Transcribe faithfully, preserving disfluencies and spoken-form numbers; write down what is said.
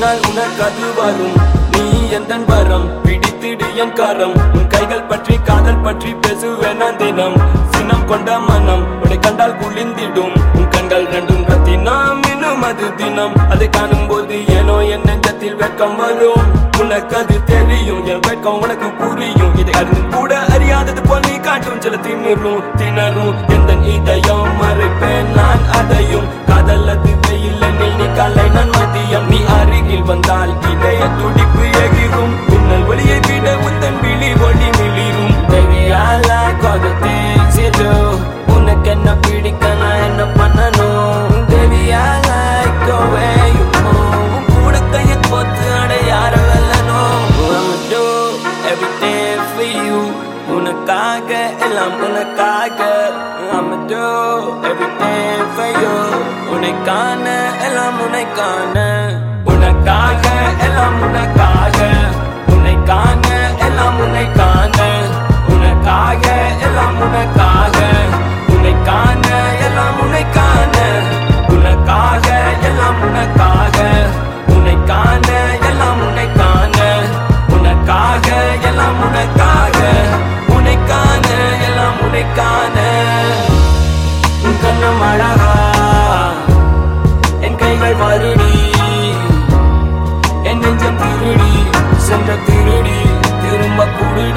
நாள் உனக்கு அது வரும். நீ எந்தன் வரம் பிடித்திடு என் கரம். உன் கைகள் பற்றி காதல் பற்றி பேசுவேன் நான் தினம். சினம் கொண்ட மனம் உன்னை கண்டால் குளிந்திடும். உன் கண்கள் ரெண்டும் ரத்தினம் இன்னும் அது தினம். அதை காணும் போது ஏனோ என் நெஞ்சத்தில் வெட்கம் வரும். உனக்கு அது தெரியும் என் வெட்கம் உனக்கு புரியும். இதை அறிந்து கூட அறியாதது போல் நீ காட்டும் சில திணறும் திணறும் எந்த இதயம் மறைப்பேன் நான் அதையும். காதல் அது வெயில் நீ காலை நான் மதியம். நீ அருகில் வந்தால் இதய துடிப்பு எகிரும். மின்னல் ஒளியை விட உந்தன் விழி ஒளி மிளிரும். Baby I like all the things you do. உனக்கு என்ன பிடிக்க நான் என்ன பண்ணணும். Baby I like the way you move. உன் கூட கையை கோத்து அடையாற வெல்லணும். I'ma do everything for you. உனக்காக எல்லாம் உனக்காக. I'ma do everything for you. உனக்கான எல்லாம் உனக்கான. உனக்காக எல்லாம் உனக்காக. உனக்கான எல்லாம் உனக்கான. உனக்காக எல்லாம் உனக்காக. உனக்கான எல்லாம் உனக்கான. உனக்காக எல்லாம் உனக்காக. உனக்கான எல்லாம் உனக்கான. உனக்காக எல்லாம் உனக்காக. உனக்கான எல்லாம் உனக்கான. உன் கண்ணம் அழகா என் கைகள் வருடி. என் நெஞ்சம் திருடி சென்ற திருடி திரும்ப குடுடி.